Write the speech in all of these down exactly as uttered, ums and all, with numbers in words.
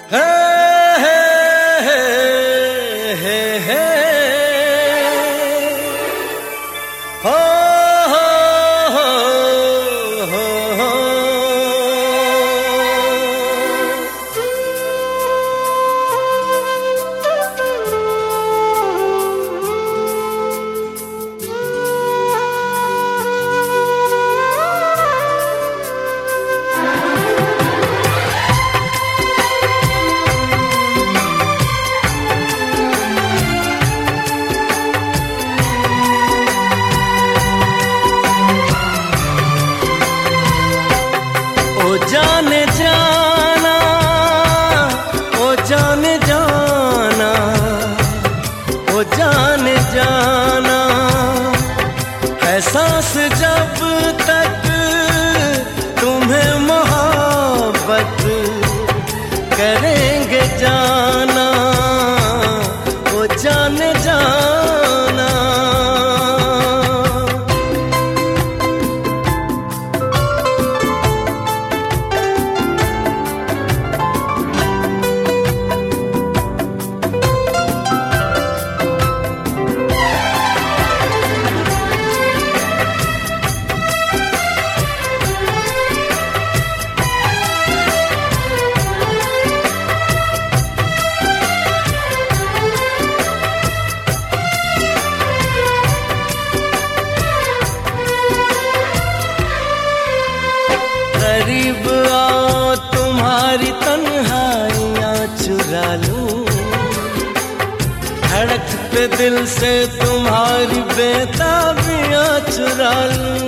जाने जाना, ओ जाने जाना, ओ जाने जाना, है सांस जब तक तुम्हें मोहब्बत करेंगे जाना, ओ जाने जाना। करीब आओ तुम्हारी तन्हाइयाँ चुरा लूं, धड़कते दिल से तुम्हारी बेताबियाँ चुरा लूं,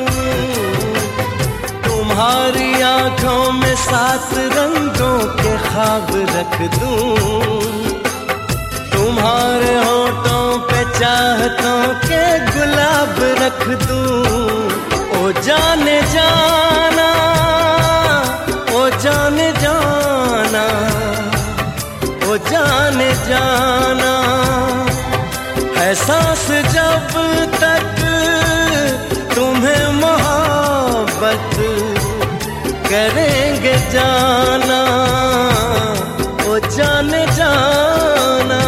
तुम्हारी आंखों में सात रंगों के ख्वाब रख दूं, तुम्हारे होठों पे चाहतों के गुलाब रख दूं। ओ जाने जाना, ओ जाने जाना, ओ जाने जाना, है सांस जब तक तुम्हें मोहब्बत करेंगे जाना, ओ जाने जाना।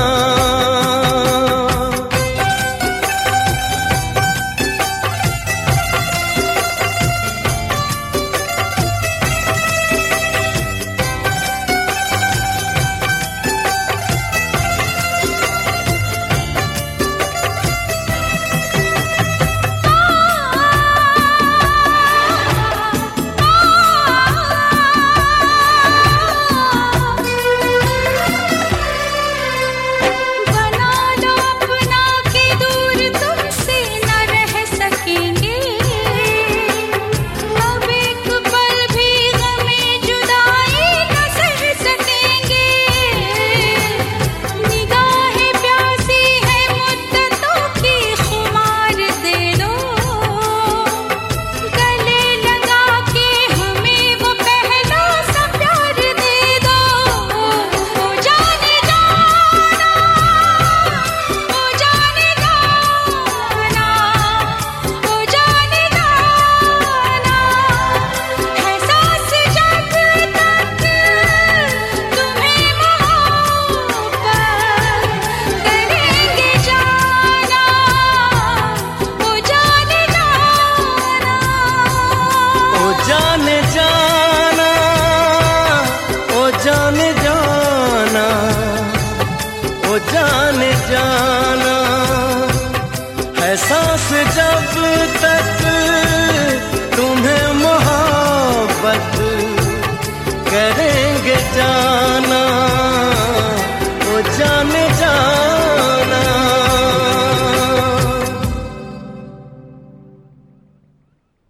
जाने जाना, ओ जाने जाना, ओ जाने जाना, है सांस जब तक तुम्हें मोहब्बत करेंगे जाना, ओ जाने जाना।